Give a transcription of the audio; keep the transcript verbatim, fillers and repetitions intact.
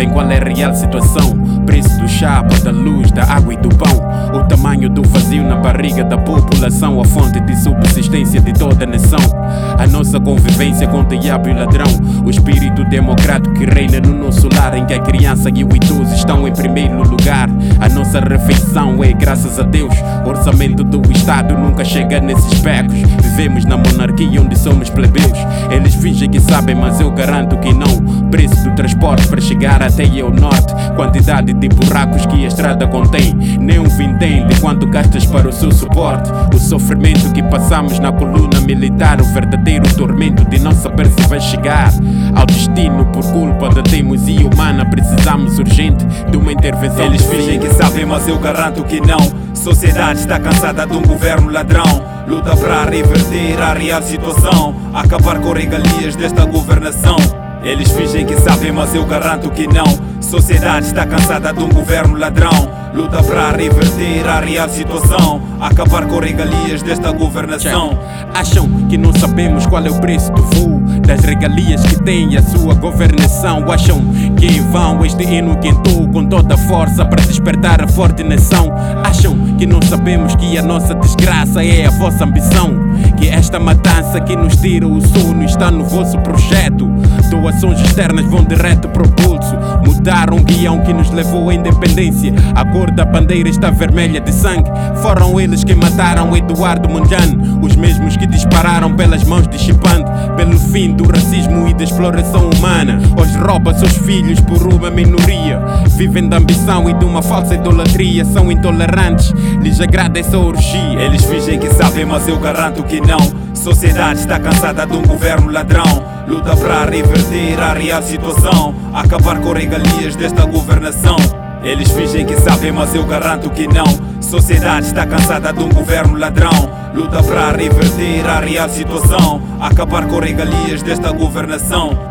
sabem qual é a real situação. Preço do chapa, da luz, da água e do pão. O tamanho do vazio na barriga da população, a fonte de subsistência de toda a nação. A nossa convivência com o diabo e o ladrão. O espírito democrático que reina no nosso lar, em que a criança e o idoso estão em primeiro lugar. A nossa refeição é graças a Deus. O orçamento do Estado nunca chega nesses becos. Vivemos na monarquia onde somos plebeus. Eles fingem que sabem, mas eu garanto que não. Preço do transporte para chegar até ao norte. Quantidade de buracos que a estrada contém. Nem um vintém de quanto gastas para o seu suporte. O sofrimento que passamos na coluna militar. O verdadeiro tormento de não saber se vai chegar ao destino por culpa da teimosia humana. Precisamos urgente de uma intervenção. Eles fingem que sabem, mas eu garanto que não. Sociedade está cansada de um governo ladrão. Luta para reverter a real situação, acabar com regalias desta governação. Eles fingem que sabem, mas eu garanto que não. Sociedade está cansada de um governo ladrão. Luta para reverter a real situação, acabar com regalias desta governação. Acham que não sabemos qual é o preço do voo, das regalias que tem a sua governação. Acham que em vão este hino quentou com toda a força para despertar a forte nação. Acham que não sabemos que a nossa desgraça é a vossa ambição, que esta matança que nos tira o sono está no vosso projeto. Doações externas vão direto pro pulso. Mudaram o guião que nos levou à independência. A cor da bandeira está vermelha de sangue. Foram eles que mataram Eduardo Mondlane, os mesmos que dispararam pelas mãos de Chipante, pelo fim do racismo e da exploração humana. Hoje rouba seus filhos por uma minoria. Vivem da ambição e de uma falsa idolatria. São intolerantes, lhes agrada essa orgia. Eles fingem que sabem, mas eu garanto que não. Sociedade está cansada de um governo ladrão. Luta para reverter a real situação, acabar com regalias desta governação. Eles fingem que sabem, mas eu garanto que não. Sociedade está cansada de um governo ladrão. Luta para reverter a real situação, acabar com regalias desta governação.